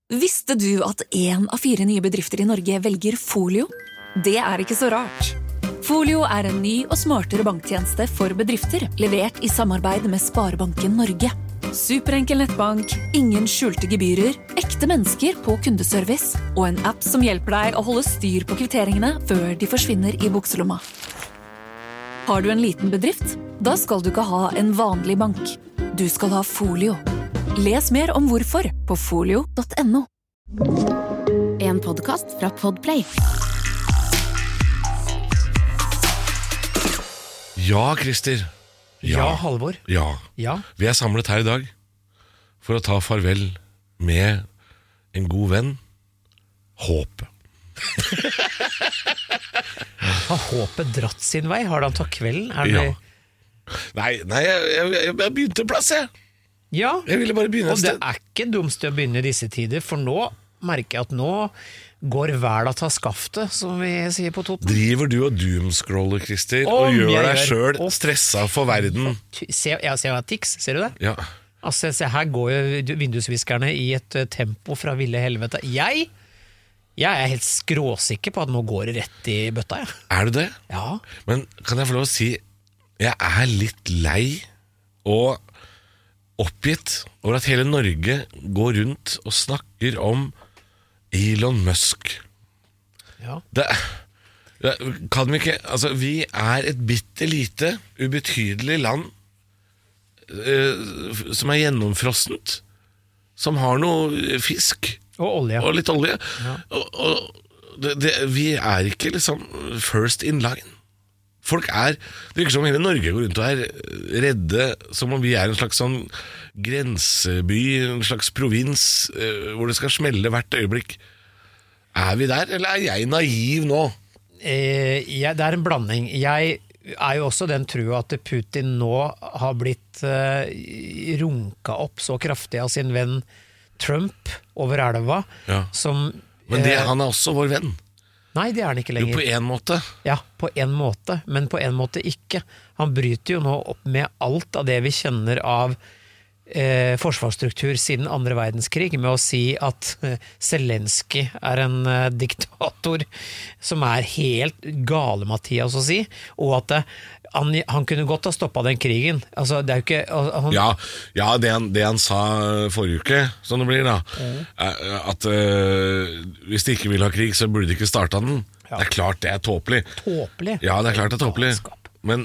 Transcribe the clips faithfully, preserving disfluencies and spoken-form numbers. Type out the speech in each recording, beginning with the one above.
Visste du at en av fire nye bedrifter i Norge velger Folio? Det er ikke så rart. Folio er en ny og smartere banktjeneste for bedrifter, levert i samarbeid med Sparebanken Norge. Superenkel nettbank, ingen skjulte gebyrer, ekte mennesker på kundeservice og en app som hjelper deg å holde styr på kvitteringene før de forsvinner i bukselomma. Har du en liten bedrift? Da skal du ikke ha en vanlig bank. Du skal ha Folio. Les mer om hvorfor på folio punktum no. En podcast fra Podplay. Ja, Christer. Ja, ja Halvor. Ja. ja. Vi er samlet her i dag for å ta farvel med en god venn, Håpe. Har Håpet dratt sin vei? Har han tatt kvelden? Er det... Ja. Nei, nei jeg, jeg, jeg begynte en plass, jeg. Ja, jeg ville bare begynne og det er ikke dumt å begynne i disse tider, for nå merker jeg at nå går verda til skaftet, som vi sier på Toten. Driver du og doomscroller, Christer, Om og gjør deg gjør. selv stressa for verden? Se, jeg ser hva tics, ser du det? Ja. Altså, se, her går jo vindusviskerne i et tempo fra ville helvete. Jeg, jeg er helt skråsikker på at nå går det rett i bøtta, jeg. Er du det? Ja. Men kan jeg få lov å si, jeg er litt lei og oppgitt over at hele Norge går rundt og snakker om Elon Musk. Ja. Det, det kan vi ikke, altså vi er et bittelite, ubetydelig land uh, som er gjennomfrossent, som har noe fisk og olje, og litt olje. Ja. Og, og det, det, vi er ikke liksom first in line. Folk er, det virker som hele Norge går rundt og er redde, som om vi er en slags sånn grenseby, en slags provins, eh, hvor det skal smelle hvert øyeblikk. Er vi der, eller er jeg naiv nå? Eh, ja, det er en blanding. Jeg er jo også den trua at Putin nå har blitt eh, runka opp så kraftig av sin venn Trump over elva, Ja. som... Men det, eh, han er også vår venn. Nei, det er han ikke lenger. Jo, på en måte. Ja, på en måte, men på en måte ikke. Han bryter jo nå opp med alt av det vi kjenner av eh, forsvarsstruktur siden andre verdenskrig, med å si at eh, Zelensky er en eh, diktator som er helt gale, Mathias, å si, og at eh, han, han kunne godt ha stoppet den krigen. Altså, det er jo ikke... Han, Ja, ja det, han, det han sa forrige uke, som det blir da, Mm. er at uh, hvis de ikke vil ha krig, så burde de ikke starte den. Ja. Det er klart det er tåpelig. Tåpelig. Ja, det er klart det er tåpelig. Galskap. Men,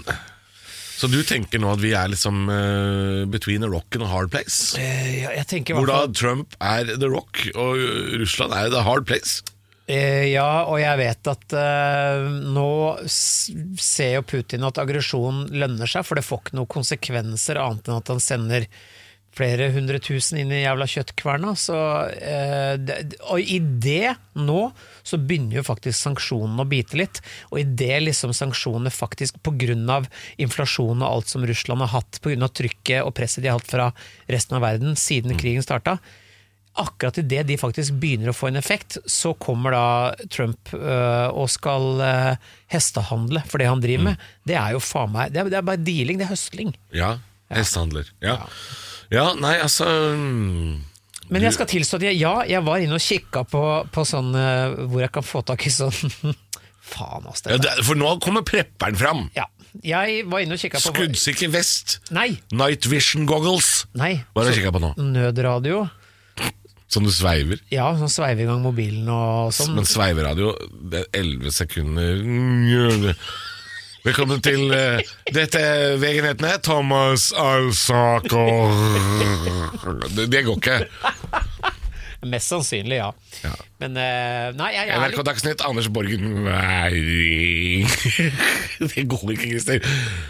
så du tenker nå at vi er liksom uh, between a rock and a hard place? Eh, ja, jeg tenker i Hvor hvert da fall... Trump er the rock, og Russland er the hard place? Eh, ja, og jeg vet at eh, nå s- ser jo Putin at aggresjon lønner seg, for det får ikke noen konsekvenser annet enn at han sender flere hundre tusen inn i jævla kjøttkverna. Så, eh, det, og i det nå så begynner jo faktisk sanksjonene å bite litt, og i det liksom sanksjonene faktisk på grunn av inflasjon og alt som Russland har hatt, på grunn av trykket og presset de har hatt fra resten av verden siden krigen startet, akkurat i det de faktisk begynner å få en effekt, så kommer da Trump øh, og skal øh, hestehandle for det han driver med. Det er jo faen meg, det er, det er bare dealing, det er høstling. Ja, hestehandler. Ja. ja, nei, altså... mm, Men jeg du- skal tilstå at jeg, ja, jeg var inne og kikket på, på sånn, øh, hvor jeg kan få tak i sånn, faen ass, ja, det det, For nå kommer prepperen fram. Ja, jeg var inne og kikket på... Skuddsikker vest. Nei, Night vision goggles. nei. Hva er det så- jeg kikker på nå? Nødradio. Som du sveiver. Ja, sånn sveiver i gang mobilen og sånn. Men sveiveradio, det er elleve sekunder. Velkommen til uh, dette er V G-nettene. Thomas Alsaker. Det, det går ikke. Mest sannsynlig, ja. Ja. Men, øh, nei, jeg, jeg N R K Dagsnytt, Anders Borgen. Nei. Det går ikke, Christer.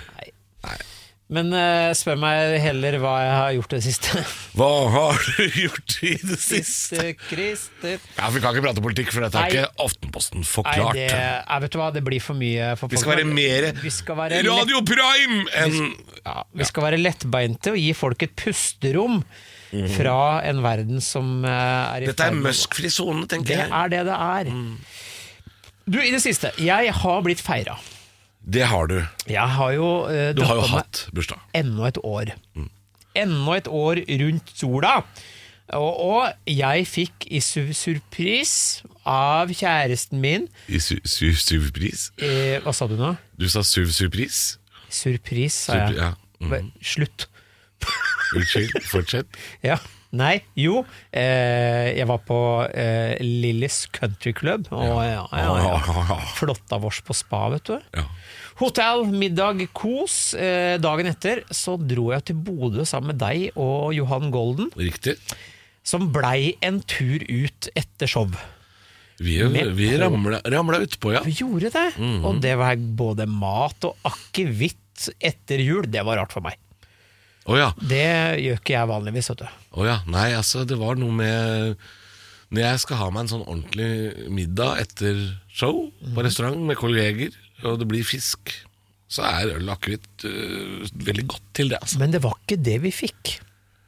Men uh, spør meg heller hva jeg har gjort det siste. Hva har du gjort i det siste? Siste Christer. Ja, Vi kan ikke prate politikk, for dette er Nei. ikke Aftenposten Nei, forklart. det, jeg vet du hva, det blir for mye for Vi skal folk. være mer Vi skal være lett, Radio Prime enn ja, vi skal være lettbeinte og gi folk et pusterom fra en verden som uh, er i Dette er ferd med- Musk-fri zone, tenker Det jeg. er det det er. Du, i det siste, jeg har blitt feiret. Det har du. Jeg har jo uh, Du har jo dratt på meg hatt bursdag. enda et år. Enda et år rundt sola. Og, og jeg fikk i su surpris av kjæresten min I su su surpris? eh, Hva sa du nå? Du sa suv surpris? Surpris, sa jeg. Surpri- ja. Mhm. Slutt. Unnskyld, fortsett. Ja, nei, jo eh, jeg var på eh, Lillis Country Club og ja, ja, ja. Flotta vårs på spa, vet du. Ja. Hotell, middag, kos. eh, Dagen etter så dro jeg til Bodø sammen med deg og Johan Golden, Riktig. som blei en tur ut etter show. Vi, Med vi på- ramla, ramla utpå, ja. Vi gjorde det, og det var både mat og akevitt etter jul. Det var rart for meg. Åja, Det gjør ikke jeg vanligvis, vet du. åja. Nei, altså, det var noe med når jeg skal ha meg en sånn ordentlig middag etter show på restaurant med kolleger, og det blir fisk, så er øl og akevitt øh, veldig godt til det, altså. Men det var ikke det vi fikk.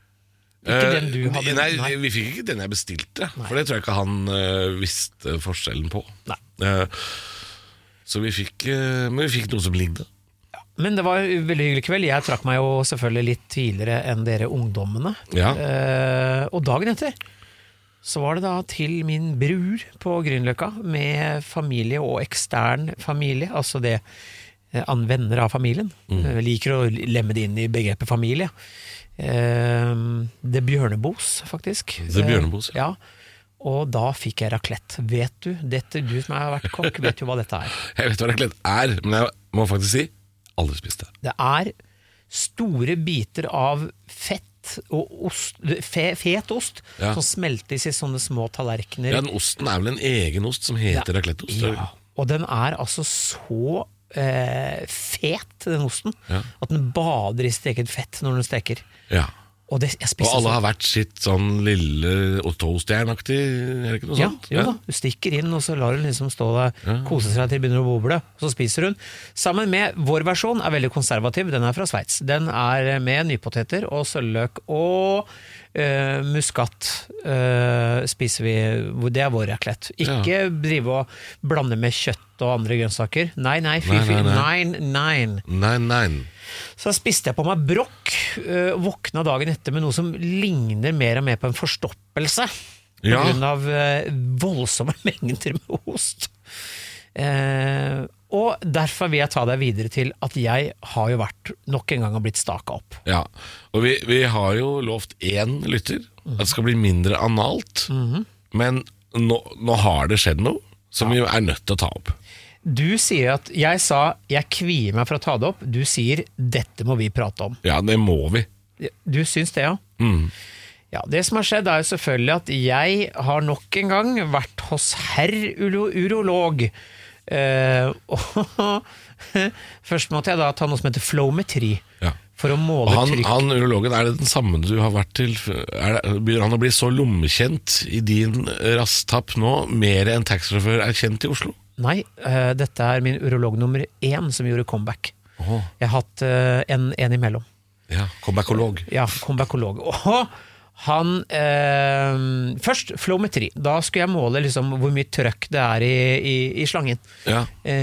Ikke den du Eh, hadde. Nei, Nei. vi fikk ikke den jeg bestilte, for det tror jeg ikke han øh, visste forskjellen på. Nei. Eh, så vi fikk, øh, men vi fikk noe som lignet. Men det var en veldig hyggelig kveld. Jeg trakk meg jo selvfølgelig litt tidligere enn dere ungdommene. Ja. Eh, og dagen etter så var det da til min bror på Grünerløkka med familie og ekstern familie, altså det eh, an venner av familien. Jeg liker å lemme det inn i begrepet familie. Eh, det Bjørnebos, faktisk. Det Bjørnebos, ja. Ja. Og da fikk jeg raclette. Vet du, dette, du som har vært kokk, vet jo hva dette er. Jeg vet hva raclette er, men jeg må faktisk si aldri spist det. Det er store biter av fett og ost, fe, fet ost Ja. som smeltes i sånne små tallerkener. Ja, den osten er vel en egen ost som heter racletteost? Ja, og den er altså så eh, fet, den osten, Ja. at den bader i sitt eget fett når den steker. Ja. Og, det, jeg Og spiste alle sånn- har vært sitt sånn lille og toastjernaktig, er det ikke noe Ja, sånt? jo da, du stikker inn og så lar hun liksom stå der, kose seg til det begynner å boble, og så spiser hun. Sammen med vår versjon er veldig konservativ, den er fra Sveits. Den er med nypoteter og sølvløk og eh, muskat eh, spiser vi, det er vår raclette. Ikke drive og blande med kjøtt og andre grønnsaker. Nei, nei, fy, Nei, fy, nei, nei, nei. Nei, nei. Så spiste jeg på meg brokk, øh, våkna dagen etter med noe som ligner mer og mer på en forstoppelse, på Ja. grunn av øh, voldsomme mengder med ost. Eh, og derfor vil jeg ta deg videre til at jeg har jo vært nok en gang og blitt staka opp. Ja, og vi, vi har jo lovt én lytter at det skal bli mindre analt, men nå, nå har det skjedd noe som vi er nødt til å ta opp. Du sier at jeg sa jeg kvier meg for å ta det opp, du sier dette må vi prate om. Ja, det må vi. Du syns det, ja? Mm. Ja, det som har skjedd er jo selvfølgelig at jeg har nok en gang vært hos herr uro urolog. Eh, og først måtte jeg da ta noe som heter flowmetri, Ja. for å Og måle han, trykk. han urologen, er det den samme du har vært til? Er det, begynner han å bli så lommekjent i din rasttapp nå, mer enn taxisjåfør er kjent i Oslo? Nei, eh, dette er min urolog nummer én som gjorde comeback. Åh. Jeg har hatt eh, en, en imellom. Ja, comebackolog. Ja, comebackolog. Og han eh, først flowmetri. Da skulle jeg måle liksom hvor mye trøkk det er i, i, i slangen. Ja.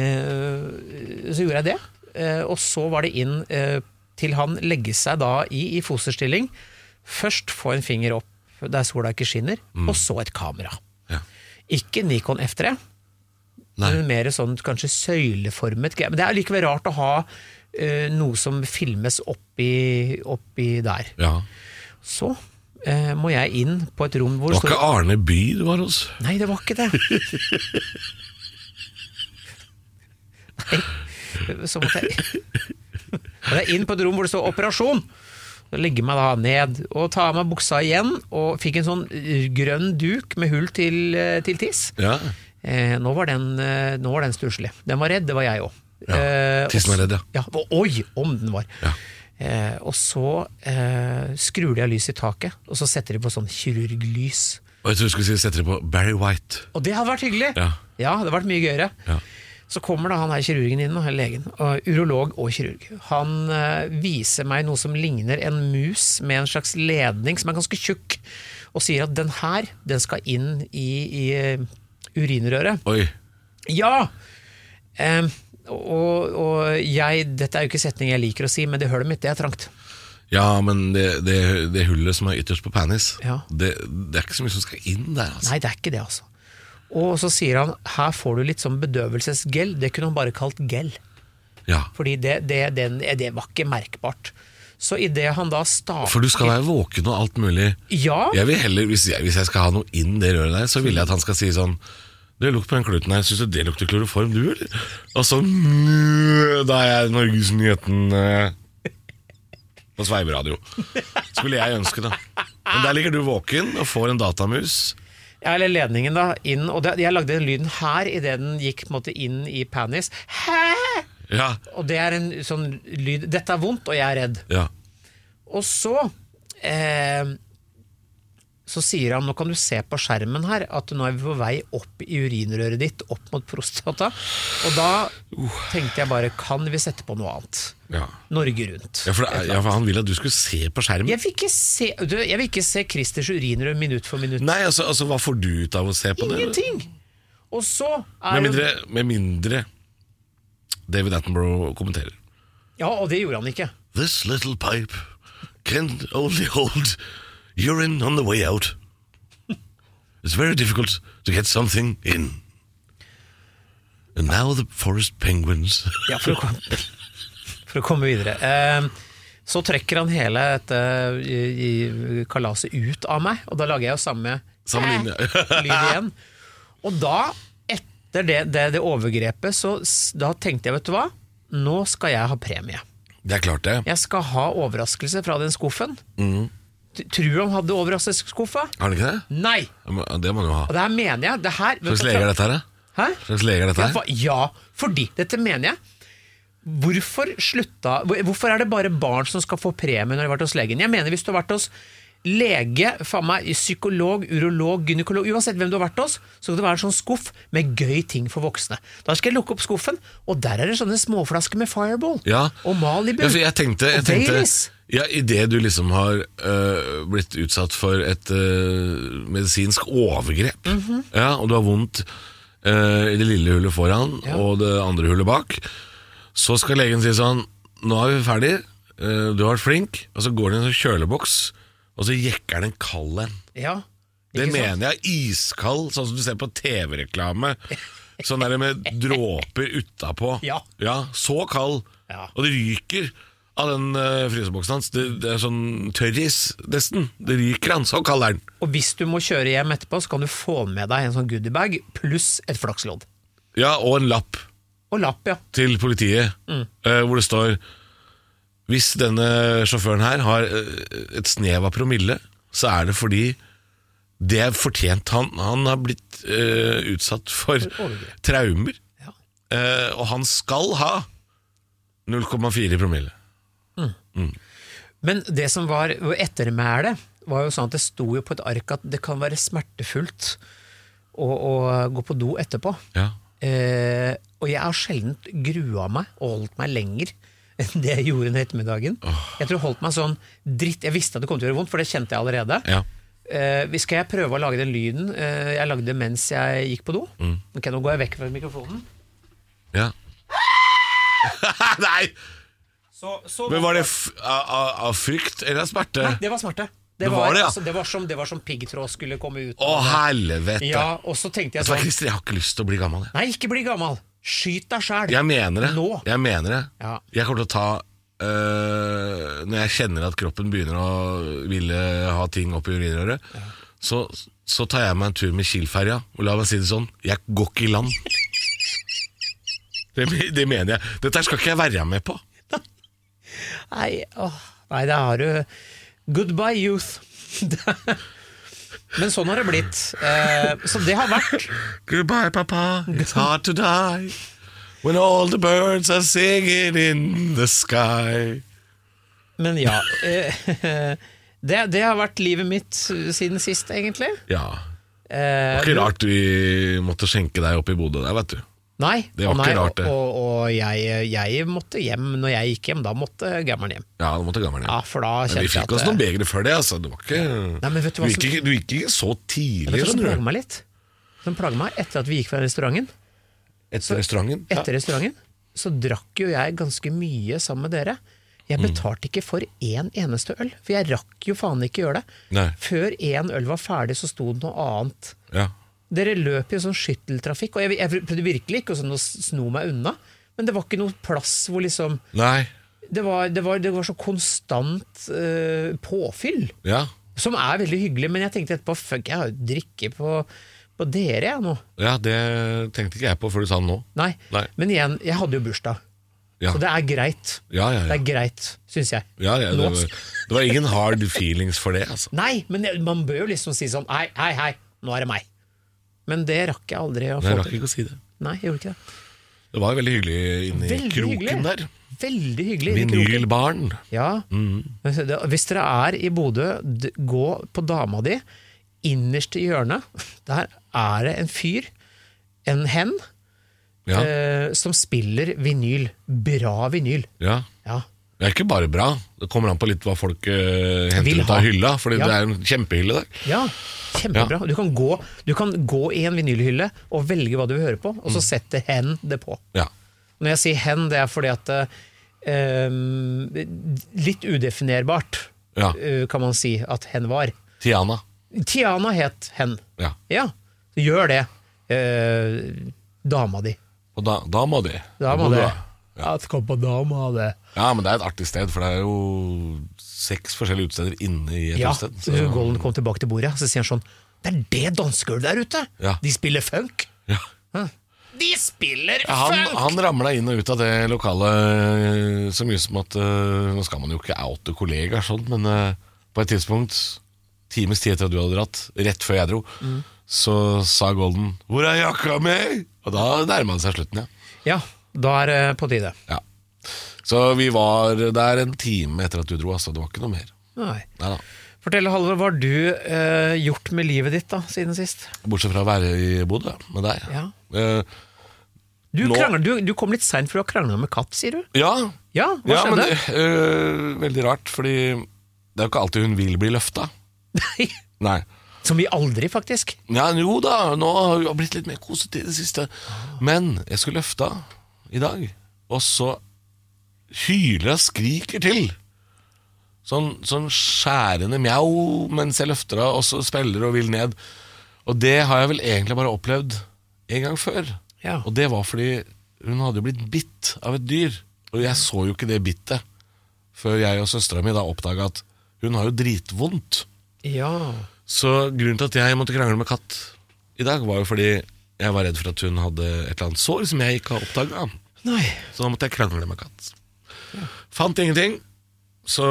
Eh, så gjorde jeg det. Eh, og så var det inn eh, til han legge seg da i, i fosterstilling. Først få en finger opp der sola ikke skinner, og så et kamera. Ja. Ikke Nikon F tre, Nei. men mer sånn kanskje søyleformet. Men det er likevel rart å ha eh, noe som filmes oppi, oppi der. Ja. Så eh, må jeg inn på et rom hvor Det var ikke Arne By du var hos? Nei, det var ikke det. Nei, så måtte jeg måtte jeg inn på et rom hvor det står operasjon. Så legger meg da ned og tar av meg buksa igjen, og fikk en sånn grønn duk med hull til, til tiss. Ja. Eh, nå var den, eh, nå var den stusslig. Den var redd, det var jeg også. Ja, Eh, tissen var og- redd, ja. Ja, og- oi, om den var. Ja. Eh, og så eh, skrur de av lys i taket, og så setter de på sånn kirurglys. Og jeg tror du skulle si sette det på Barry White. Og det hadde vært hyggelig. Ja. Ja, det hadde vært mye gøyere. Ja. Så kommer da han her kirurgen inn, eller legen, og urolog og kirurg. Han eh, viser meg noe som ligner en mus med en slags ledning som er ganske tjukk, og sier at den her, den skal inn i, i eh, urinrøret. Oi. Ja! Eh, og, og jeg, dette er jo ikke setning jeg liker å si, men det hølet mitt, det er trangt. Ja, men det, det, det hullet som er ytterst på penis, Ja. det, det er ikke så mye som skal inn der, altså. Nei, det er ikke det, altså. Og så sier han, her får du litt sånn bedøvelsesgel, det kunne han bare kalt gel. Ja. Fordi det, det, det, det var ikke merkbart. Så i det han da starter... For du skal være våken og alt mulig. Ja. Jeg vil heller, hvis jeg, hvis jeg skal ha noe inn det røret der, så vil jeg at han skal si sånn, det lukt på den kluten her, synes du det lukter kloroform, du, eller? Og så, da er jeg Norgesnyheten eh, på Sveiveradio. Skulle jeg ønske, da. Men der ligger du våken og får en datamus. Ja, eller ledningen da, inn, og det, jeg lagde den lyden her, i det den gikk på en måte inn i penis. Hæ? Ja, Og det er en sånn lyd, dette er vondt, og jeg er redd. ja. Og så eh, Så sier han, nå kan du se på skjermen her at nå er vi på vei opp i urinrøret ditt, opp mot prostata. Og da tenkte jeg bare, kan vi sette på noe annet? Ja. Norge rundt. Ja, for, det- ja, for han ville at du skulle se på skjermen. Jeg vil ikke se, du, jeg vil ikke se Christers urinrør minutt for minutt. Nei, altså, altså, hva får du ut av å se på det? Ingenting! Og så er Med det... mindre, med mindre David Attenborough kommenterer. Ja, og det gjorde han ikke. This little pipe can only hold urine on the way out. It's very difficult to get something in. And now the forest penguins. Ja, for å komme, for å komme videre. Eh, så trekker han hele dette i, i kalaset ut av meg, og da lager jeg jo samme Samme linje. lyd igjen. Og da, etter det, det, det overgrepet, så s- da tenkte jeg, vet du hva? Nå skal jeg ha premie. Det er klart det. Jeg skal ha overraskelse fra den skuffen. T- Tror du han hadde overraskelsesskuffa? Har han ikke det? Nei! Ja, men Det må han jo ha. Og det her mener jeg, det her... Hva slags lege er dette her, da? Hæ? Hva slags lege er dette Ja, her? for, ja, fordi dette mener jeg. Hvorfor slutta hvor- Hvorfor er det bare barn som skal få premie når de har vært hos legen? Jeg mener hvis du har vært hos lege, faen meg, psykolog, urolog, gynekolog, uansett hvem du har vært hos, så skal det være en sånn skuff med gøy ting for voksne. Da skal jeg lukke opp skuffen, og der er det sånne småflasker med Fireball Ja. og Malibu Ja, for jeg tenkte, jeg og tenkte Baileys. ja, i det du liksom har øh, blitt utsatt for et øh, medisinsk overgrep, Mhm. ja, og du har vondt øh, i det lille hullet foran Ja. og det andre hullet bak, så skal legen si sånn, nå er vi ferdig, øh, du har vært flink, og så går det i en sånn kjøleboks, og så jekker den en kald en. Ja, Det ikke sant? mener jeg, iskald, sånn som du ser på T V-reklame. Sånn der med dråper utapå. Ja. Ja, så kald. Ja. Og det ryker av den uh, fryseboksen hans. Det, det er sånn tørris, nesten. Det ryker han, så kald er den. Og hvis du må kjøre hjem etterpå, så kan du få med deg en sånn goodiebag pluss et flakslodd. Ja, og en lapp Og lapp, ja. til politiet, Mm. eh, hvor det står, hvis denne sjåføren her har eh, et snev av promille, så er det fordi det er fortjent. Han, han har blitt eh, utsatt for overgrep. traumer, Ja. eh, og han skal ha null komma fire promille. Men det som var ettermælet, var jo sånn at det sto jo på et ark at det kan være smertefullt å, å gå på do etterpå. Ja. Eh, og jeg har sjelden grua meg og holdt meg lenger enn det jeg gjorde den ettermiddagen. Jeg tror jeg holdt meg sånn dritt. Jeg visste at det kom til å gjøre vondt, for det kjente jeg allerede. Ja. Eh, skal jeg prøve å lage den lyden eh, jeg lagde mens jeg gikk på do? Mm. Ok, nå går jeg vekk fra mikrofonen. Ja. Nei! Så, så Men var det f av, av, av frykt eller av smerte? Nei, det var smerte. Det Det var, var det, ja. altså, det var som, det var som piggtråd skulle komme ut. Å, helvete! Ja, og så tenkte jeg Vet du hva, sånn, Christer, jeg har ikke lyst til å bli gammel. Jeg, nei, ikke bli gammel. Skyt deg selv. jeg mener det. Nå. Jeg mener det. Ja. Jeg kommer til å ta øh, når jeg kjenner at kroppen begynner å ville ha ting opp i urinrøret, så, så tar jeg meg en tur med Kiel-ferja, og la meg si det sånn, jeg går ikke i land. Det, det mener jeg. Dette her skal ikke jeg være med på. Nei, åh, nei, det har du. Goodbye, youth. Men sånn har det blitt. Eh, så det har vært. Goodbye, papa, it's hard to die when all the birds are singing in the sky. Men ja, eh, det, det har vært livet mitt siden sist, egentlig. Ja, Eh, det var ikke rart vi måtte skjenke deg opp i Bodø der, vet du. Nei, Det var og nei, ikke rart, det. Og, og jeg, jeg måtte hjem. Når jeg gikk hjem, da måtte gammelen hjem. Ja, du måtte gammel hjem. Ja, for da Men kjente vi jeg fikk at oss noen begre før det, altså. Det var ikke... Nei, men vet du hva du, gikk ikke, du gikk ikke så Vet tidlig, du hva som skjønner plager du. meg litt? Som plager meg etter at vi gikk fra restauranten. Etter restauranten. Etter restauranten så drakk jo jeg ganske mye sammen med dere. Jeg betalte ikke for en eneste øl, for jeg rakk jo faen ikke gjøre det. Nei. Før en øl var ferdig, så sto det noe annet. Ja. Dere løp jo sånn skytteltrafikk, og jeg, jeg prøvde virkelig ikke å sånn, å sno meg unna, men det var ikke noe plass hvor liksom... Nei. Det var, det var, det var så konstant uh, påfyll, Ja. som er veldig hyggelig, men jeg tenkte etterpå, fuck, jeg har jo drikke på, på dere jeg nå. Ja, det tenkte ikke jeg på før du sa det nå. Nei, Nei. men igjen, jeg hadde jo bursdag. Ja. Så det er greit. Ja, ja, Det ja. er greit, synes jeg. Ja, ja, det, Nå. var, det var ingen hard feelings for det, altså. Nei, men det, man bør jo liksom si sånn, hei, hei, hei, nå er det meg. Men det rakk jeg aldri å Jeg få rakk til. ikke å si det. Nei, jeg gjorde ikke det. Det var veldig hyggelig inne i Veldig kroken hyggelig. der. Veldig hyggelig. i kroken. Vinylbaren. Ja. Men det- Hvis dere er i Bodø, d- gå på dama di, innerst i hjørnet, der er det en fyr, en hen, Ja, eh, som spiller vinyl. Bra vinyl. ja. Ja. Det er ikke bare bra. Det kommer an på litt hva folk uh, henter Vil ut ha. av hylla, fordi Ja. det er en kjempehylle der. Ja, kjempebra. Du, kan gå, du kan gå i en vinylhylle og velge hva du vil høre på, og så Mm. setter hen det på. Ja. Når jeg sier hen, det er fordi at eh, litt udefinerbart, Ja. eh, kan man si at hen var. Tiana. Tiana het hen. Ja. Ja, så gjør det. Eh, dama di. Og da, da må de. Da Da må du det. ha. Ja, skal på dama det. Ja, men det er et artig sted, for det er jo seks forskjellige utesteder inne i et Ja, utested. så Golden kom tilbake til bordet, så sier han sånn, det er det dansegulvet der ute. Ja. De spiller funk. Ja. De spiller Ja, han, funk! han ramla inn og ut av det lokalet så mye som at uh, nå skal man jo ikke oute kollegaer sånn, men uh, på et tidspunkt, times tid etter at du hadde dratt, rett før jeg dro, så sa Golden 'Hvor er jakka mi?' Og da nærma det seg slutten, ja. Ja, da er det på tide. ja. Så vi var der en time etter at du dro, altså. Det var ikke noe mer. Nei. Neida. Fortell, Halvor, hva har du eh, gjort med livet ditt da, siden sist? Bortsett fra å være i Bodø med deg. Ja. Eh, Du, Nå- krangler, du, du kom litt sent for du har kranglet med katt, sier du? ja, Ja, hva ja men skjedde? øh, veldig rart, fordi det er jo ikke alltid hun vil bli løfta. Nei, Nei. som vi aldri, faktisk. Ja, jo da, nå har hun blitt litt mer kosete i det siste. Men jeg skulle løfta i dag, og så hyler og skriker til. Sånn, sånn skjærende mjau mens jeg løfter henne, og så spiller og vil ned. Og det har jeg vel egentlig bare opplevd en gang før. Ja. Og det var fordi hun hadde jo blitt bitt av et dyr. Og jeg så jo ikke det bittet før jeg og søstera mi da oppdaga at hun har jo dritvondt. Ja. Så grunnen til at jeg måtte krangle med katt i dag, var jo fordi jeg var redd for at hun hadde et eller annet sår som jeg ikke har oppdaga. Nei. Så da måtte jeg krangle med katt. Fant ingenting. Så,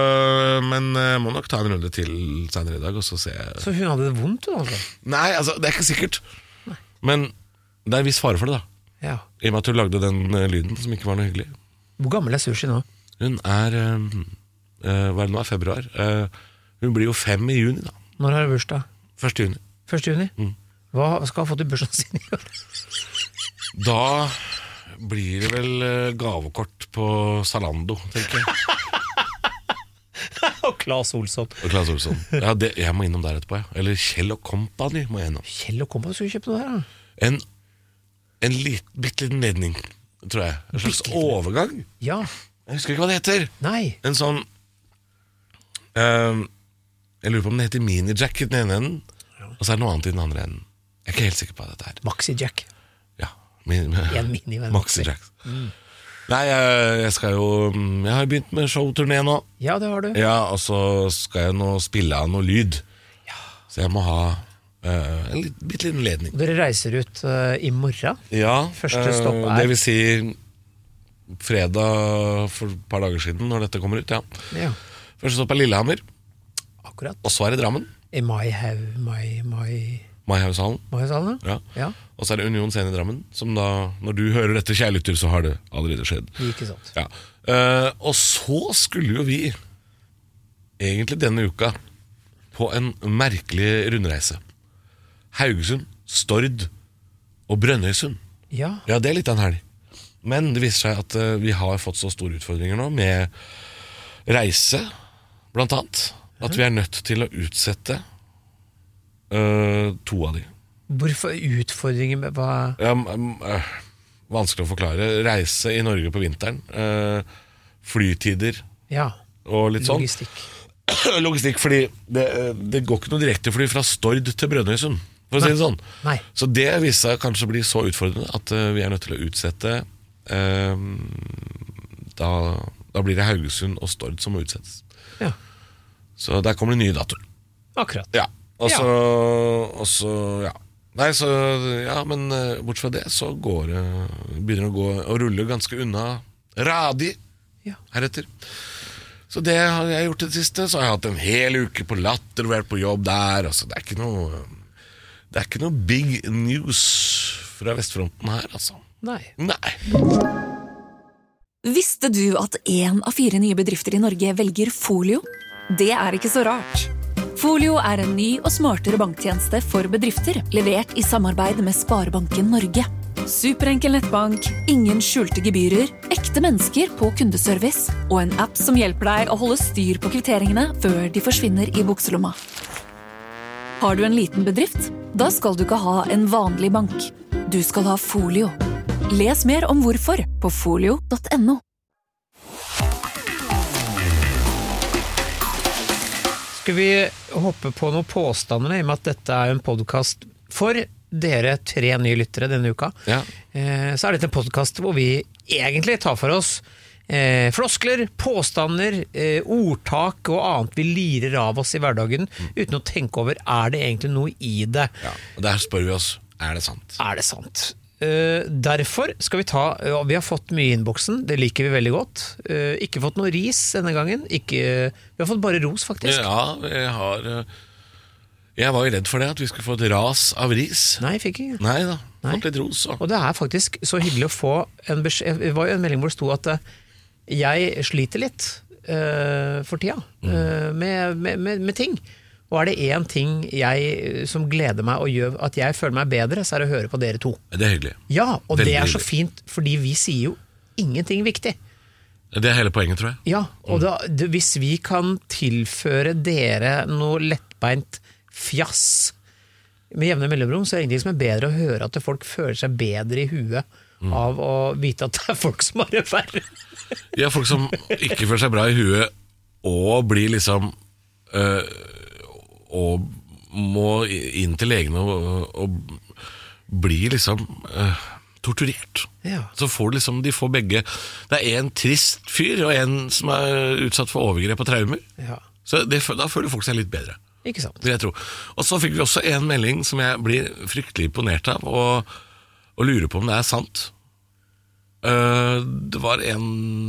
men jeg må nok ta en runde til senere i dag, og så se. Så hun hadde det vondt, du, altså? Nei, altså, det er ikke sikkert. Men det er en viss fare for det, da. Ja. I og med at hun lagde den eh, lyden som ikke var noe hyggelig. Hvor gammel er Sushi nå? Hun er eh, eh, Hva er det nå? Er februar? Eh, hun blir jo fem i juni, da. Når har du bursdag? Første juni. første juni? Hva skal ha fått i bursdagen sin i år? Da blir det vel eh, gavekort på Zalando, tenker jeg. Og Claes Olsson. Og Claes Olsson. Ja, det, jeg må innom der etterpå, ja. Eller Kjell og Company må jeg innom. Kjell og Kompani skulle kjøpe noe der, da. En, en lit, bitte liten ledning, tror jeg. En slags Bitte liten. overgang. Ja. Jeg husker ikke hva det heter. Nei. En sånn eh, Jeg lurer på om det heter mini-jack i den ene enden, og så er det noe annet i den andre enden. Jeg er ikke helt sikker på hva dette er. Maxi Jack. Ja, min, En mini med en Maxi Maxi. Jacks. Nei, jeg, jeg skal jo Jeg har jo begynt med showturné nå. Ja, det har du. Ja, og så skal jeg nå spille av noe lyd. Så jeg må ha eh, en litt, bitte liten ledning. Dere reiser ut eh, i morgen. Ja, Første stopp er- Det vil si fredag for et par dager siden, når dette kommer ut. Ja. Ja, Første stopp er Lillehammer, akkurat. og så er det Drammen. I mai, hau, mai, mai... Maihaushallen. Maisalen, Ja. ja. Og så er det Union Scene i Drammen, som da, når du hører dette, kjære lytter, så har det allerede skjedd. Ikke sant. Ja. Eh, og så skulle jo vi egentlig denne uka på en merkelig rundreise. Haugesund, Stord og Brønnøysund. Ja, Ja, det er litt av en helg. Men det viser seg at eh, vi har fått så store utfordringer nå med reise, blant annet, at vi er nødt til å utsette eh, to av de. hvorfor utfordringer med hva... Ja, m- m- øh, vanskelig å forklare. Reise i Norge på vinteren. øh, flytider Ja, og litt sånn. logistikk. Logistikk, fordi det, det går ikke noe direkte fly fra Stord til Brønnøysund, for å si det sånn. Nei. Så det viser seg kanskje bli så utfordrende at uh, vi er nødt til å utsette uh, da, da blir det Haugesund og Stord som må utsettes. Ja, Så der kommer det nye datoer. akkurat. Ja, og så, Ja. og så, ja. Nei, så, ja, men uh, bort fra det, så går det, begynner det å gå, og rulle ganske unna Radi Ja. heretter. Så det har jeg gjort i det siste, så har jeg hatt en hel uke på Latter, og vært på jobb der, altså det er ikke noe, det er ikke noe big news fra Vestfronten her, altså. Nei. Nei. Visste du at en av fire nye bedrifter i Norge velger Folio? Det er ikke så rart. Folio er en ny og smartere banktjeneste for bedrifter, levert i samarbeid med Sparebanken Norge. Superenkel nettbank, ingen skjulte gebyrer, ekte mennesker på kundeservice og en app som hjelper deg å holde styr på kvitteringene før de forsvinner i bukselomma. Har du en liten bedrift? Da skal du ikke ha en vanlig bank. Du skal ha Folio. Les mer om hvorfor på folio punktum no. Skal vi hoppe på noen påstander i og med at dette er en podcast for dere tre nye lyttere denne uka? Ja. Eh, så er dette en podcast hvor vi egentlig tar for oss eh, floskler, påstander, eh, ordtak og annet vi lirer av oss i hverdagen uten å tenke over, er det egentlig noe i det? Ja, og der spør vi oss, er det sant? Er det sant? Uh, derfor skal vi ta, uh, vi har fått mye i innboksen, det liker vi veldig godt. Uh, ikke fått noe ris denne gangen, ikke, vi har fått bare ros faktisk. Ja, jeg har Jeg var jo redd for det, at vi skulle få et ras av ris. Nei, fikk ikke. Nei da, Nei. fått litt ros så. Og det er faktisk så hyggelig å få en beskjed, det var jo en melding hvor det sto at uh, jeg sliter litt uh, for tida uh, med, med, med, med ting. Og er det en ting jeg, som gleder meg og gjør at jeg føler meg bedre, så er det å høre på dere to. Det er hyggelig. Ja, og Veldig det er så hyggelig. fint, fordi vi sier jo ingenting viktig. Det er hele poenget, tror jeg. Ja, og da, det, hvis vi kan tilføre dere noe lettbeint fjass med jevne mellomrom, så er det ingenting som er bedre å høre at folk føler seg bedre i huet mm. av å vite at det er folk som har det verre. Ja, folk som ikke føler seg bra i huet og blir liksom øh, og må inn til legen og, og bli liksom øh, torturert. Ja. Så får liksom, de får begge. Det er en trist fyr og en som er utsatt for overgrep og traumer. Ja, Så det, da føler folk seg litt bedre, ikke sant? vil jeg tro. Og så fikk vi også en melding som jeg blir fryktelig imponert av, og, og lurer på om det er sant. Uh, det var en,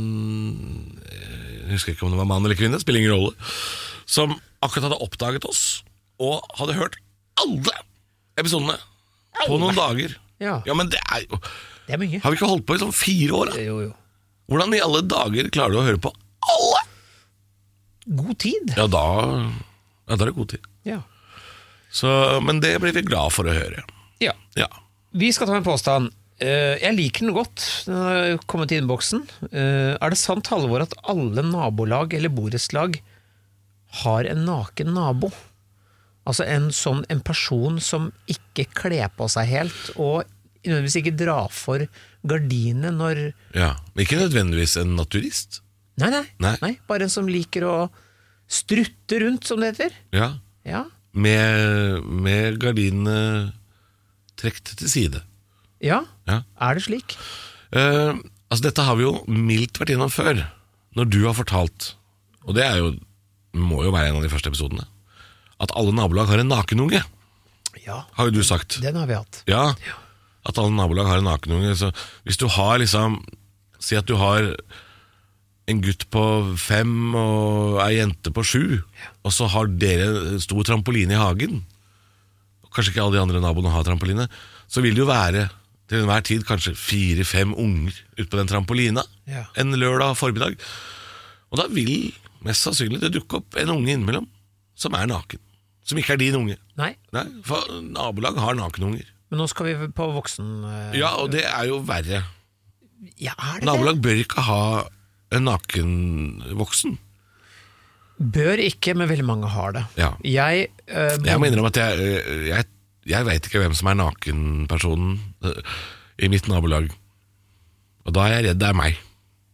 jeg husker ikke om det var mann eller kvinne, spiller ingen rolle, som akkurat hadde oppdaget oss, og hadde hørt alle episodene på noen dager. Ja. Ja, men det er jo, Det er mye. har vi ikke holdt på i sånn fire år da? Jo, jo. Hvordan i alle dager klarer du å høre på alle? God tid. Ja, da, ja, da er det god tid. Ja. Så, men det blir vi glad for å høre. Ja. Ja. Vi skal ta en påstand. Eh, Jeg liker den godt. Den har kommet i innboksen. Eh, Er det sant, Halvor, at alle nabolag eller borettslag har en naken nabo? Altså en sånn en person som ikke kler på seg helt, og nødvendigvis ikke drar for gardinene når Ja, men ikke nødvendigvis en naturist. Nei, nei, Nei. nei, bare en som liker å strutte rundt, som det heter. Ja, Ja, med, med gardinene trekt til side. ja. Ja. Er det slik? Eh, altså dette har vi jo mildt vært innom før, når du har fortalt, og det er jo, må jo være en av de første episodene, at alle nabolag har en nakenunge, Ja, har jo du sagt. den har vi hatt. Ja, at alle nabolag har en nakenunge. Så hvis du har liksom, si at du har en gutt på fem og ei jente på sju, og så har dere stor trampoline i hagen, og kanskje ikke alle de andre naboene har trampoline, så vil det jo være til enhver tid kanskje fire-fem unger ut på den trampolina Ja. en lørdag formiddag. Og da vil mest sannsynlig det dukke opp en unge innimellom som er naken, som ikke er din unge. Nei, Nei, for nabolag har nakenunger. men nå skal vi på voksen... eh, Ja, og det er jo verre. ja, er det Nabolag bør ikke ha en naken voksen. det? Bør ikke, men veldig mange har det. Ja. Jeg, eh, Jeg må innrømme at jeg, jeg, jeg vet ikke hvem som er nakenpersonen eh, i mitt nabolag. Og da er jeg redd det er meg.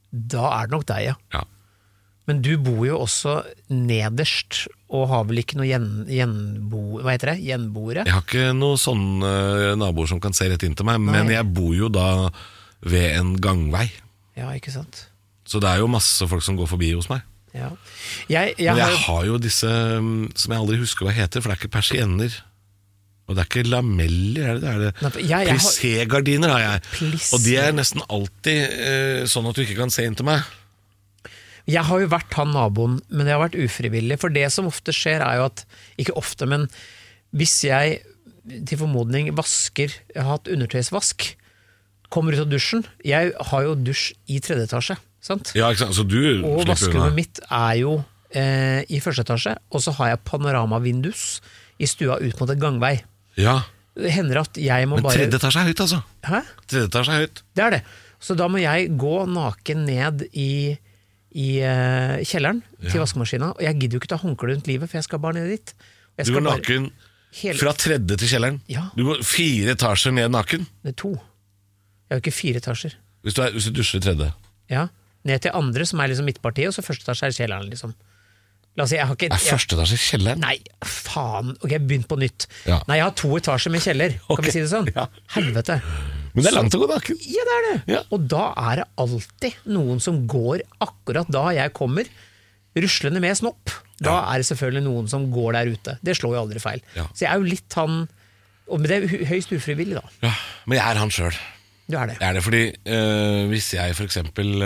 da er det nok deg, ja. Ja. Men du bor jo også nederst, og har vel ikke noe gjen, gjenbo, hva heter det? Gjenboere? Jeg har ikke noen sånne naboer som kan se rett inn til meg, Nei. men jeg bor jo da ved en gangvei. Ja, ikke sant? Så det er jo masse folk som går forbi hos meg. Ja. Jeg, jeg, Men har, jeg har jo disse mm, som jeg aldri husker hva heter, for det er ikke persienner. Og det er ikke lameller, er det? Er det? Nei, jeg- jeg har- Plissé-gardiner har jeg. Plissé. Og de er nesten alltid eh, sånn at du ikke kan se inn til meg. jeg har jo vært han naboen, men det har vært ufrivillig. For det som ofte skjer er jo at, ikke ofte, men hvis jeg til formodning vasker, jeg har hatt undertøysvask, kommer ut av dusjen, jeg har jo dusj i tredje etasje, sant? Ja, ikke sant? Så du Og slipper vaskerommet unna. mitt er jo eh, i første etasje, og så har jeg panoramavindus i stua ut mot et gangvei. Ja, Det hender at jeg må men bare... tredje etasje er høyt, altså. Hæ? Tredje etasje er høyt. Det er det. Så da må jeg gå naken ned i, i eh, kjelleren til Ja. vaskemaskina, og jeg gidder jo ikke ta håndkle rundt livet, for jeg skal bare ned dit. Og jeg Du skal går bare- naken hele- fra tredje til kjelleren. Ja. Du går fire etasjer ned naken. Det er to. Jeg har jo ikke fire etasjer. Hvis du, er, hvis du dusjer i tredje. Ja. Ned til andre, som er liksom midtpartiet, og så første etasje er kjelleren, liksom. La oss si, jeg har ikke... Er første etasje i kjelleren? Nei, faen. Ok, begynn på nytt. Ja. Nei, jeg har to etasjer med kjeller, kan Ok, vi si det sånn? ja. Helvete. Men det er langt å gå naken. Ja, det er det. Ja. Og da er det alltid noen som går akkurat da jeg kommer, ruslende med snopp. Da Ja. er det selvfølgelig noen som går der ute. Det slår jo aldri feil. Ja. Så jeg er jo litt han, og men det er hu- høyst ufrivillig da. Ja, men jeg er han sjøl. Du er det. Jeg er det fordi eh, hvis jeg for eksempel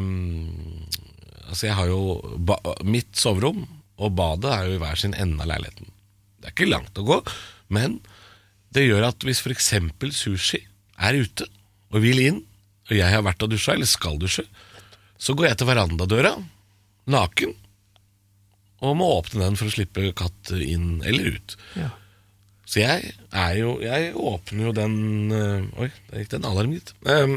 eh, Altså jeg har jo ba mitt soverom og badet er jo i hver sin ende av leiligheten. Det er ikke langt å gå, men det gjør at hvis for eksempel Sushi er ute og vil inn, og jeg har vært og dusja, eller skal dusje, så går jeg til verandadøra, naken, og må åpne den for å slippe katt inn eller ut. Ja. Så jeg er jo Jeg åpner jo den øh, Oi, der gikk det en alarm, gitt. Um,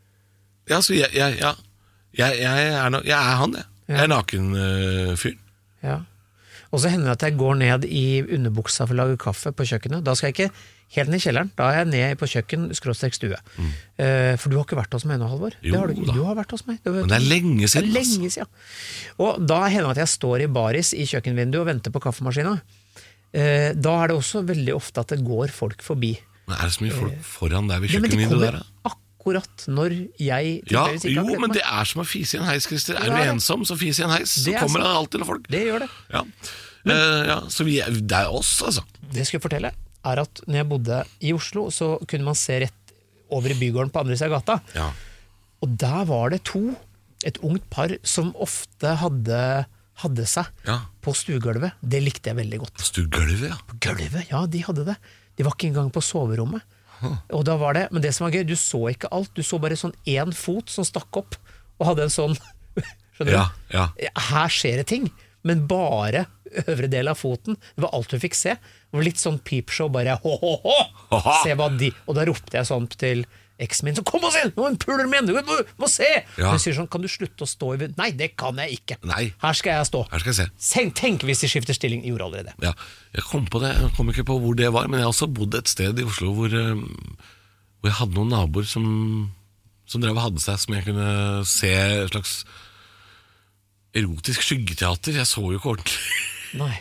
ja, så jeg, jeg, ja, jeg, jeg, er, no, jeg er han, jeg. Jeg er naken øh, fyr. Ja. Og så hender det at jeg går ned i underbuksa for å lage kaffe på kjøkkenet. Da skal jeg ikke helt ned i kjelleren, da er jeg ned på kjøkken, skråstrek stue. Mm. Uh, for du har ikke vært hos meg ennå, Halvor. Jo Det har du, ikke. da. Du har vært hos meg. Det var- Men det er lenge Det er siden. ass. lenge siden. Og da hender det at jeg står i baris i kjøkkenvinduet og venter på kaffemaskina. Eh, da er det også veldig ofte at det går folk forbi. Men er det så mye folk foran der ved Ja, men de kjøkkenvinduet der, kommer da? akkurat når jeg Ja, tilfeldigvis ikke jo, har kledd men meg. det er som å fise i en heis, Christer. Er Ja, du det- ensom, så fis i en heis. Så Det er kommer det sant. alltid noen folk. Det gjør det. Ja. Eh, ja, så vi er, det er oss, altså. Det jeg skulle fortelle, er at når jeg bodde i Oslo, så kunne man se rett over i bygården på andre siden av gata. Ja. Og der var det to, et ungt par, som ofte hadde, hadde seg Ja. på stuegulvet. Det likte jeg veldig godt. Stuegulvet, ja. Gulvet, ja, de hadde det. De var ikke engang på soverommet. Og da var det, men det som var gøy, du så ikke alt. Du så bare sånn én fot som stakk opp, og hadde en sånn skjønner Ja, du? ja. Her skjer det ting, men bare øvre del av foten. Det var alt du fikk se. Det var litt sånn peepshow, bare ho-ho-ho! Haha. Se hva de Og da ropte jeg sånn til eksen min, så kom og se! Nå er en puler min! Du må, må se! Ja. Hun sier sånn, kan du slutte å stå i vind? Nei, det kan jeg ikke. Nei. Her skal jeg stå. Her skal jeg se. Tenk, tenk hvis de skifter stilling. Gjorde aldri det. Ja, jeg kom på det, jeg kom ikke på hvor det var, men jeg har også bodd et sted i Oslo hvor, eh, hvor jeg hadde noen naboer som, som drev og hadde seg, som jeg kunne se et slags erotisk skyggeteater. Jeg så jo ikke ordentlig. Nei.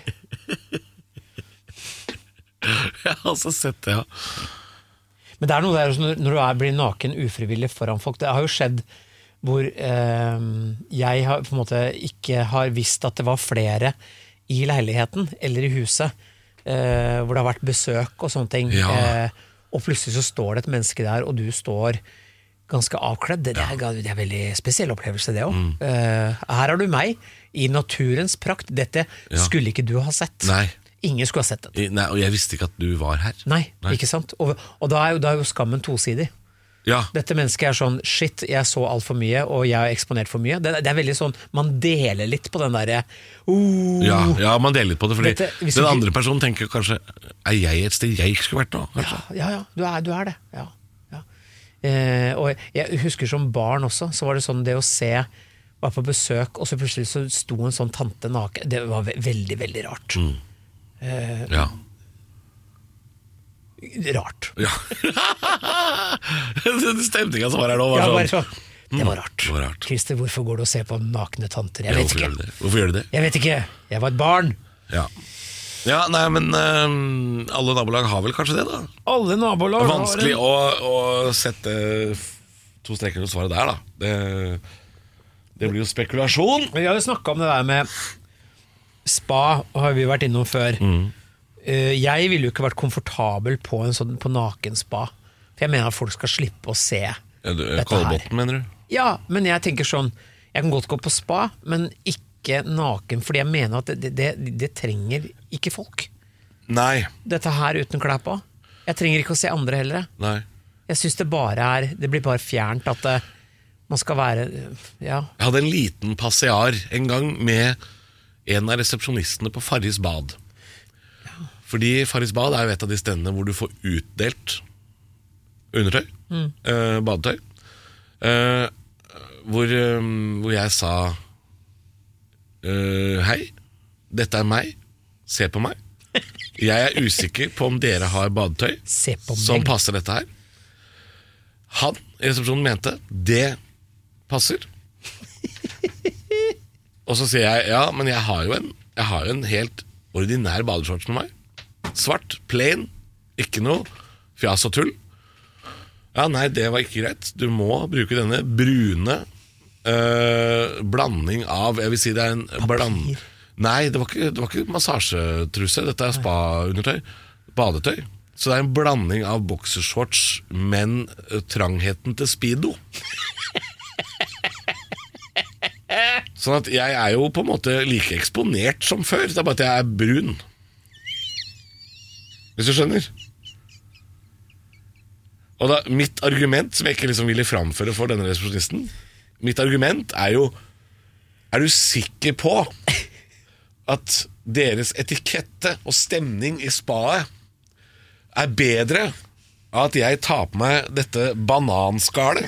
Jeg har altså sett det, ja. Men det er noe der når når du er, blir naken ufrivillig foran folk. Det har jo skjedd hvor eh, jeg har, på en måte ikke har visst at det var flere i leiligheten eller i huset, eh, hvor det har vært besøk og sånne ting. Ja. Eh, og plutselig så står det et menneske der, og du står ganske avkledd. Det, det, er, det er en veldig spesiell opplevelse, det også. Mm. Eh, her har du meg i naturens prakt. Dette Ja. skulle ikke du ha sett. Nei. Ingen skulle ha sett det. I- Nei, og jeg visste ikke at du var her. Nei, Nei. ikke sant? Og, og da, er jo, da er jo skammen tosidig. Ja, Dette mennesket er sånn, shit, jeg så alt for mye, og jeg har eksponert for mye. Det, det er veldig sånn, man deler litt på den derre uh, ja, ja, man deler litt på det, fordi Dette- hvis den du ikke- andre personen tenker kanskje, er jeg et sted jeg ikke skulle vært nå? Kanskje? Ja, ja, du er, du er det. Ja, ja. Eh, og jeg husker som barn også, så var det sånn det å se, var på besøk, og så plutselig så sto en sånn tante naken. Det var ve veldig, veldig rart. Ja. Rart. Ja. Den stemninga som var her nå, var Ja, sånn bare sånn, Det var rart. Det var rart. Christer, hvorfor går du og ser på nakne tanter? Jeg Ja, vet hvorfor, ikke. gjør du det? hvorfor gjør du det? Jeg vet ikke. Jeg var et barn. Ja, ja nei, men uh, alle nabolag har vel kanskje det, da. Alle nabolag Det er har vanskelig en- å, å sette to streker og svaret der, da. Det, det blir jo spekulasjon. Vi har jo snakket om det der med spa, har vi vært innom før. Mm. Eh, Jeg ville jo ikke vært komfortabel på en sånn på nakenspa. For jeg mener at folk skal slippe å se Ja, du, dette her. Kolbotn, mener du? Ja, men jeg tenker sånn, jeg kan godt gå på spa, men ikke naken, fordi jeg mener at det, det, det trenger ikke folk. Nei. Dette her uten klær på. Jeg trenger ikke å se andre heller. Nei. Jeg synes det bare er, det blir bare fjernt at det, man skal være, ja. Jeg hadde en liten passiar en gang med en av resepsjonistene på Farris bad. Fordi Farris bad er jo et av de stedene hvor du får utdelt undertøy, mm. eh, badetøy. Eh, hvor, eh, hvor jeg sa eh, hei, dette er meg, se på meg. Jeg er usikker på om dere har badetøy Se på som meg. passer dette her. Han i resepsjonen mente det passer. Og så sier jeg ja, men jeg har jo en, jeg har jo en helt ordinær badeshorts med meg. Svart, plain, ikke noe fjas og tull. Ja, nei, det var ikke greit. Du må bruke denne brune øh, blanding av, jeg vil si det er en bland... Nei, det var ikke, det var ikke massasjetruse. Dette er spa-undertøy. Badetøy. Så det er en blanding av boksershorts, men øh, trangheten til speedo. Sånn at jeg er jo på en måte like eksponert som før. Det er bare at jeg er brun. Hvis du skjønner. Og da, mitt argument, som jeg ikke liksom ville framføre for denne resepsjonisten, mitt argument er jo, er du sikker på at deres etikette og stemning i spaet er bedre av at jeg tar på meg dette bananskallet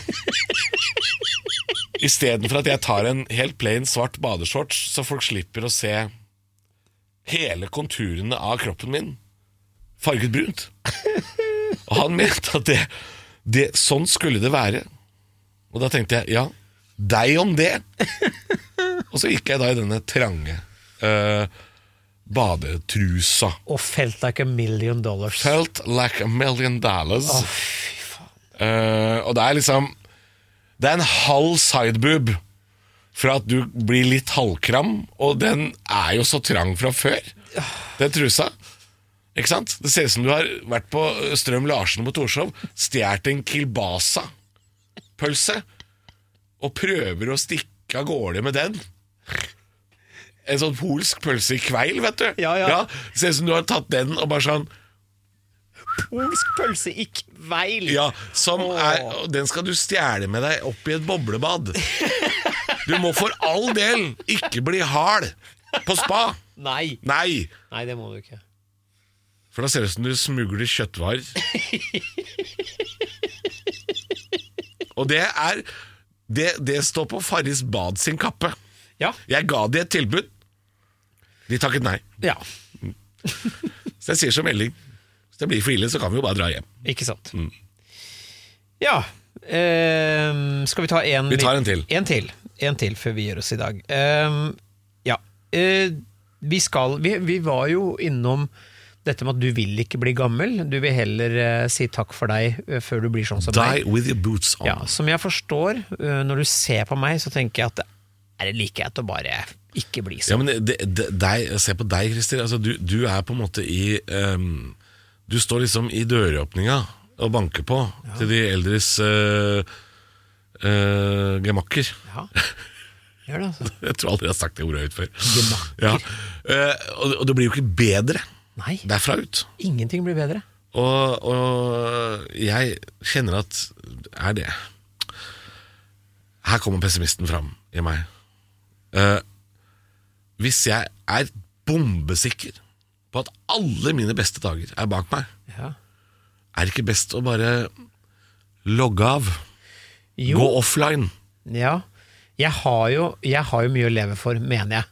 i stedet for at jeg tar en helt plain svart badeshorts så folk slipper å se hele konturene av kroppen min farget brunt. Og han mente at det, det, sånn skulle det være. Og da tenkte jeg, ja, deg om det. Og så gikk jeg da i denne trange uh, badetrusa. Og felt like a million dollars. Felt like a million dollars. Å, fy faen. Uh, og det er liksom, det er en halv sideboob for at du blir litt halvkram, og den er jo så trang fra før. Den trusa. Ikke sant? Det ser ut som du har vært på Strøm Larsen på Torshov, stjert en kilbasa-pølse, og prøver å stikke av gårde med den. En sånn polsk pølse i kveil, vet du. Ja, ja. Det ser ut som du har tatt den og bare sånn... Polsk pølse i kveil. Ja, som er, og den skal du stjele med deg opp i et boblebad. Du må for all del ikke bli hard på spa. Nei. Nei. Nei, det må du ikke. For da ser det ut som du smugler kjøttvarer. Og det er det, det står på Farris bad sin kappe. Ja. Jeg ga de et tilbud. De takket nei. Ja, Så jeg sier som melding, hvis det blir for ille så kan vi jo bare dra hjem. ikke sant. Ja, ehm, skal vi ta en... Vi tar en til. En til, en til før vi gjør oss i dag. Ehm, ja, eh, vi skal, vi, vi var jo innom dette med at du vil ikke bli gammel, du vil heller eh, si takk for deg eh, før du blir sånn som Die meg. with your boots on. Ja, som jeg forstår, eh, når du ser på meg, så tenker jeg at det er like greit å bare ikke bli Ja, sånn. men det, det, deg, se på deg, Christer. Altså, du, du er på en måte i um, du står liksom i døråpninga og banker på til de eldres uh, uh, gemakker. Ja, gjør det altså. Jeg tror aldri jeg har sagt det ordet høyt før. Gemakker. Ja. Uh, og, og det blir jo ikke bedre Nei, derfra ut. ingenting blir bedre. Og, og jeg kjenner at er det her kommer pessimisten fram i meg. Uh, hvis jeg er bombesikker på at alle mine beste dager er bak meg, Ja. er det ikke best å bare logge av, Jo. gå offline? Ja, jeg har, jo, jeg har jo mye å leve for, mener jeg.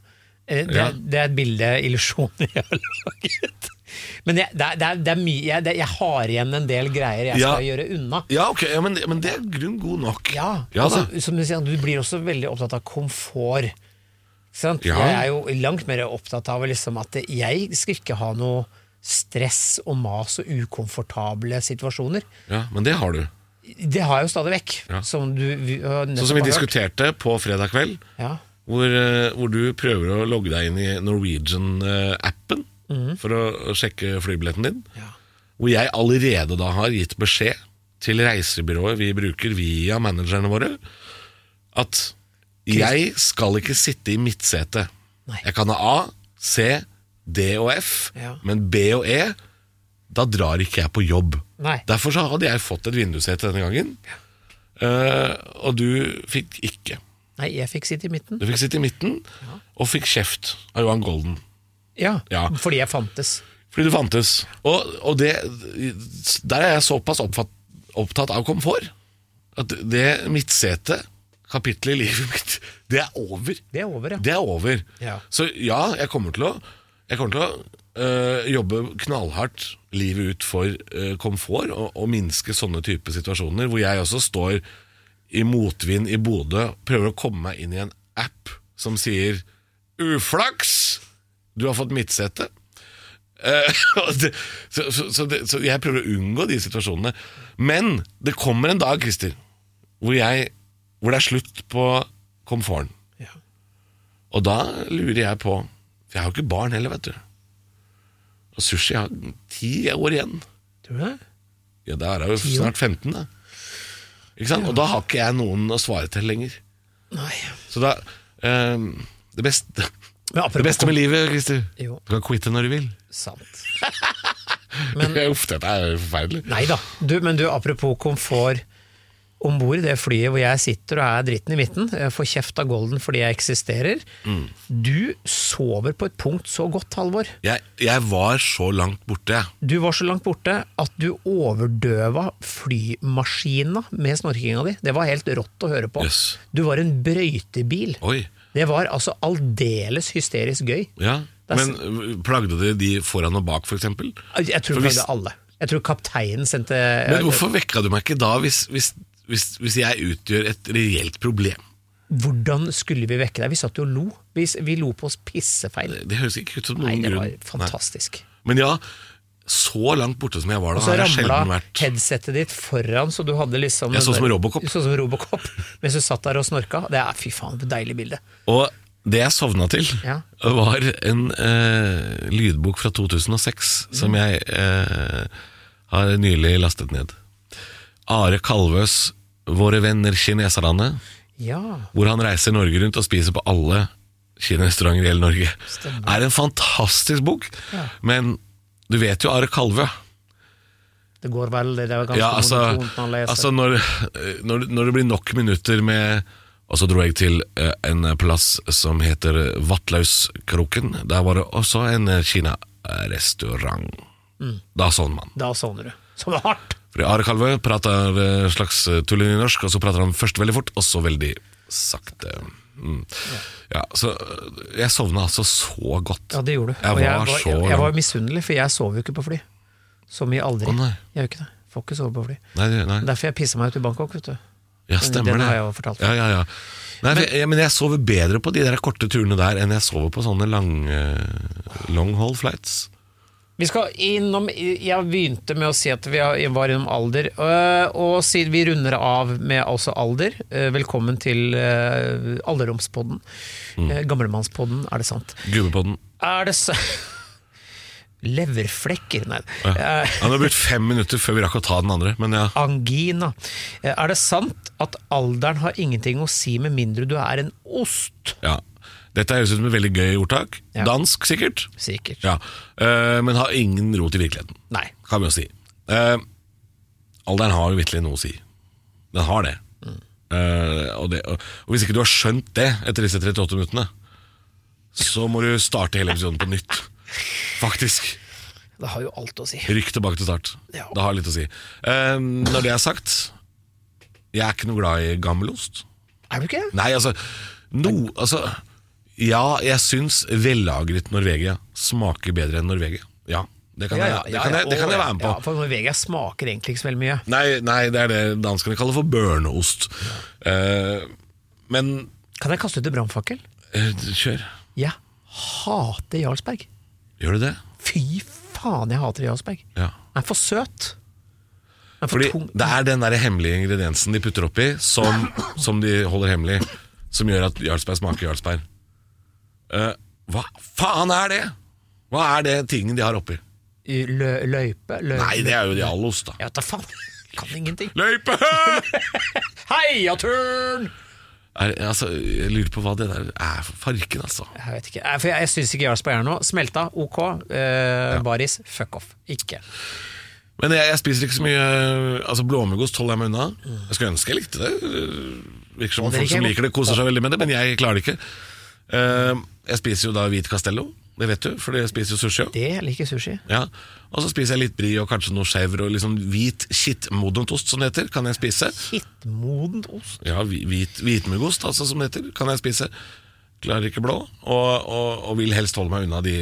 Det, Ja. det er et bilde, illusjoner jeg har laget. Men jeg, det, er, det, er, det er mye jeg, det, jeg har igjen en del greier jeg Ja. skal gjøre unna. Ja, ok, ja, men, men det er grunn god nok. Ja, Ja altså, da. som du sier, du blir også veldig opptatt av komfort. Sant? Ja. Jeg er jo langt mer opptatt av liksom, at jeg skal ikke ha noe stress og mas og ukomfortable situasjoner. Ja, men det har du. Det har jeg jo stadig vekk. Ja. Som du vi, har nettopp Sånn som vi har hørt. diskuterte på fredag kveld, Ja. hvor, eh, hvor du prøver å logge deg inn i Norwegian-appen for å, å sjekke flybilletten din. Ja. Hvor jeg allerede da har gitt beskjed til reisebyrået vi bruker via managerne våre, at jeg skal ikke sitte i midtsete. Nei. Jeg kan ha A, C, D og F, Ja. men B og E, da drar ikke jeg på jobb. Nei. Derfor så hadde jeg fått et vindussete denne gangen, Eh, og du fikk ikke. Nei, jeg fikk sitte i midten. Du fikk sitte i midten, og fikk kjeft av Johan Golden. Ja, Ja. fordi jeg fantes. Fordi du fantes. Og, og det, der er jeg såpass oppfatt, opptatt av komfort, at det midtsetet, kapittelet i livet mitt, det er over. Det er over, ja. Det er over. Ja. Så ja, jeg kommer til å, jeg kommer til å øh, jobbe knallhardt livet ut for øh, komfort, og, og minske sånne type situasjoner, hvor jeg også står i motvind i Bodø, prøver å komme meg inn i en app som sier uflaks, du har fått midtsete. Eh, og det, så, så, så, det, så jeg prøver å unngå de situasjonene. Men det kommer en dag, Christer, hvor, jeg, hvor det er slutt på komforten. Ja. Og da lurer jeg på, for jeg har jo ikke barn heller, vet du. Og Sushi har ti år igjen. Tror du det? Ja, da er jeg jo snart femten, da. Ikke sant? Og da har ikke jeg noen å svare til lenger. Nei. Så da ehm, det, beste, Men apropos det beste med livet, Christer, Jo. du kan quitte når du vil. Sant. Men, Uff, dette er forferdelig. Nei da. Du, men du, apropos komfort ombord i det flyet hvor jeg sitter og er dritten i midten, jeg får kjeft av Golden fordi jeg eksisterer. Mm. Du sover på et punkt så godt, Halvor. Jeg, jeg var så langt borte, jeg. Du var så langt borte at du overdøva flymaskina med snorkinga di. Det var helt rått å høre på. Yes. Du var en brøytebil. Oi, Det var altså aldeles hysterisk gøy. ja. Det er Men øh, plagde det de foran og bak, for eksempel? Jeg tror For det hvis- var alle. Jeg tror kapteinen sendte Men hvorfor vekka du meg ikke da, hvis, hvis, hvis, hvis jeg utgjør et reelt problem? Hvordan skulle vi vekke deg? Vi satt jo og lo. Vi, vi lo på oss pissefeil. Det høres ikke ut som Nei, noen det grunn. var fantastisk. Nei. Men ja, så langt borte som jeg var da, Og så har jeg ramla sjelden vært. headsetet ditt foran, så du hadde liksom Jeg så den som der- Robocop. Så som Robocop, mens du satt der og snorka. Det er fy faen, et deilig bilde. Og det jeg sovna til, Ja. var en eh, lydbok fra to tusen og seks som jeg eh, har nylig lastet ned. Are Kalvøs 'Våre venner kineserne', Ja, hvor han reiser Norge rundt og spiser på alle kinarestauranter i hele Norge. Stemmer. Er en fantastisk bok, Ja. men du vet jo Are Kalvø. det går vel, det er ganske Ja, altså, monotont når man leser. altså når, når, når det blir nok minutter med. Og så dro jeg til eh, en plass som heter Vattlauskroken. Der var det også en eh, Kina-restaurant. Da sånn man. Da sovner du. Så det er hardt. For Are Kalvø prater eh, slags tullenynorsk, og så prater han først veldig fort, og så veldig sakte. Mm. Ja, så eh, jeg sovna altså så godt. Ja, det gjorde du. Jeg Og var, jeg, var, så jeg, jeg var langt. misunnelig, for jeg sov jo ikke på fly. Så mye aldri. Å, nei. Jeg gjør ikke det. Får ikke sove på fly. Nei, nei. Derfor jeg pissa meg ut i Bangkok, vet du. Ja, stemmer Den det. har jeg jo fortalt. Ja, ja, ja. Nei, men, jeg, men jeg sover bedre på de der korte turene der enn jeg sover på sånne lang, eh, long haul flights. Vi skal innom, jeg begynte med å si at vi var innom alder, øh, og siden vi runder av med altså alder, øh, velkommen til øh, alderdomspodden, Mm. Eh, gamlemannspodden, er det sant? Gubbepodden. Er det så... Leverflekker, nei. Ja. Eh, Han har brukt fem minutter før vi rakk å ta den andre, men ja. angina. Eh, Er det sant at alderen har ingenting å si med mindre du er en ost? ja. Dette høres ut som et veldig gøy ordtak. Ja. Dansk, sikkert. Sikkert. Ja. Eh, men har ingen rot i virkeligheten, Nei. kan vi jo si. Eh, alderen har jo virkelig noe å si. Den har det. Mm. Eh, og det og, og hvis ikke du har skjønt det etter disse trettiåtte minuttene, så må du starte hele episoden på nytt. Faktisk. Det har jo alt å si. Rykk tilbake til start. Ja. Det har litt å si. Eh, når det er sagt, jeg er ikke noe glad i gammelost. Er du ikke? Nei, altså, no, altså Ja, jeg syns vellagret Norvegia smaker bedre enn Norvegia. Ja, det kan, Ja, jeg, ja, det ja, kan, jeg, det kan jeg være med på. Ja, for Norvegia smaker egentlig ikke så veldig mye. Nei, nei, det er det danskene kaller for børneost. Uh, men Kan jeg kaste ut en brannfakkel? uh, Kjør. Jeg hater Jarlsberg. Gjør du det? Fy faen, jeg hater Jarlsberg. Ja. Den er for søt. Den er for Fordi tung. det er den der hemmelige ingrediensen de putter oppi, som, som de holder hemmelig, som gjør at Jarlsberg smaker Jarlsberg. Uh, hva faen er det? Hva er det tingen de har oppi? Lø, løype, løype. Nei, det er jo de allost da. Jeg vet da faen. Kan ingenting. Løype! Heia turn! Er, altså, jeg lurer på hva det der er for farken, altså. Jeg vet ikke. Jeg, for jeg, jeg syns ikke Jarlsberg er noe. Smelta, ok. Eh, Baris, fuck off. Ikke. Men jeg, jeg spiser ikke så mye. Altså blåmuggost holder jeg meg unna. Jeg skulle ønske jeg likte det. Virker som Å, det folk liker som jeg liker det koser seg veldig med det, men jeg klarer det ikke. Uh, jeg spiser jo da hvit castello. Det vet du, for jeg spiser jo sushi også. Det jeg liker sushi. Ja. Og så spiser jeg litt brie og kanskje noe skjevr og liksom hvit kittmodent ost, som det heter, kan jeg spise. Kittmodent ost. Ja, hvit, hvitmuggost, altså, som det heter, kan jeg spise. Klarer ikke blå, og, og, og vil helst holde meg unna de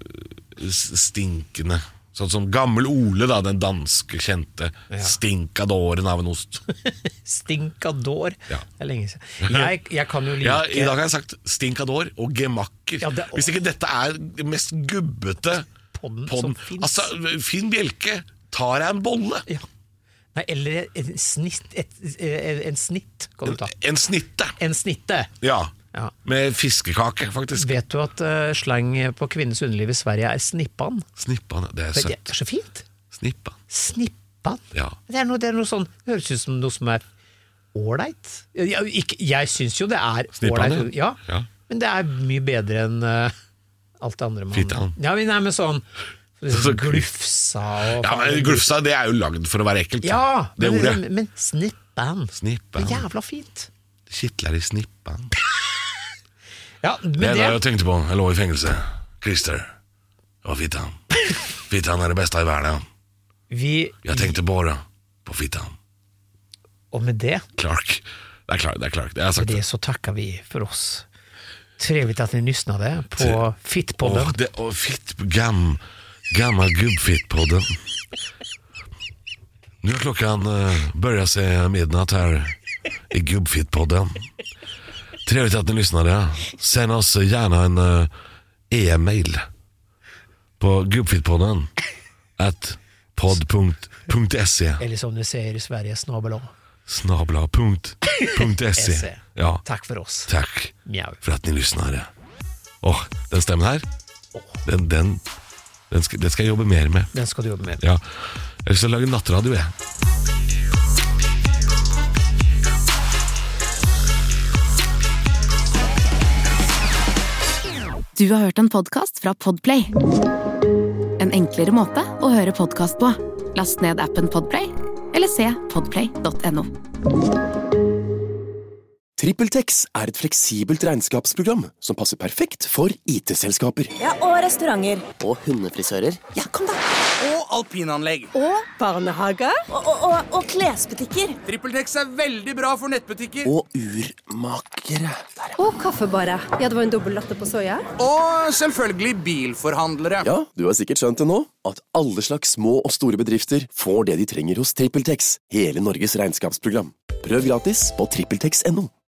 stinkende. Sånn som gammel Ole, da, den danske kjente Ja. stinkadoren av en ost. Stinkador. Ja. Det er lenge siden. Jeg, jeg kan jo like Ja, i dag har jeg sagt stinkador og gemakker. Ja, det- Hvis ikke dette er det mest gubbete Podden podden. som finnes. Altså, Finn Bjelke tar deg en bolle. Ja. Nei, eller en snitt, et, en, en snitt kan du ta. En snitte. En snitte. Ja. Ja. Med fiskekake, faktisk. Vet du at uh, slang på kvinnens underliv i Sverige er snippan? Snippan, det er Det søtt. er så fint. Snippan. Snippan? Ja. Det er noe, det er noe sånn, det høres ut som noe som er ålreit. Jeg, ikke- jeg syns jo det er Snippan, ålreit, ja. ja. Men det er mye bedre enn uh, alt det andre man Fittan. Ja, men, nei, men sånn Så- glufsa og Ja, men Glufsa, det er jo lagd for å være ekkelt. Ja, det men, ordet. men, men snippan. Snippan. Det er jævla fint. Kittler i snippan. Ja, men Det er det, det jeg tenkte på. Jeg lå i fengelse. Christer. Og fittan. Fittan er det beste i verden. vi, Jeg tenkte bare på fittan. og med det, Clark. Det er Clark. Det er Clark. Det har jeg sagt. med det så tackar vi för oss. Trevligt att ni lyssnade på Åh, Fittpodden. det, åh, fitt, gam, gammal gubbfittpodden. Nu har klockan uh, börjat sig midnatt här i gubbfittpodden. Trevligt att ni lyssnade. Sänd oss gärna en uh, e-mail på gubbfittpodden at podd punkt se Eller som du säger i Sverige, snabel A. snabla punkt se. Se. Ja, Tack för oss. tack Mjau. för att ni lyssnade. Åh, den stämmen här, den, den, den, ska, den ska jag jobba mer med. Den ska du jobba med. Ja, jeg skal lage nattradio, jeg. Du har hørt en podcast fra Podplay. En enklere måte å høre podcast på. Last ned appen Podplay, eller se podplay punktum no. TrippelTex er et fleksibelt regnskapsprogram som passer perfekt for I T-selskaper. Ja, og restauranter. Og hundefrisører. Ja, kom da! Og alpinanlegg. Og barnehager. Og, og, og, og klesbutikker. TrippelTex er veldig bra for nettbutikker. Og urmakere. Der, ja. Og kaffebarer. Ja, det var en dobbel latte på soya. Og selvfølgelig bilforhandlere. Ja, du har sikkert skjønt det nå, at alle slags små og store bedrifter får det de trenger hos TrippelTex, hele Norges regnskapsprogram. Prøv gratis på trippeltex punktum no.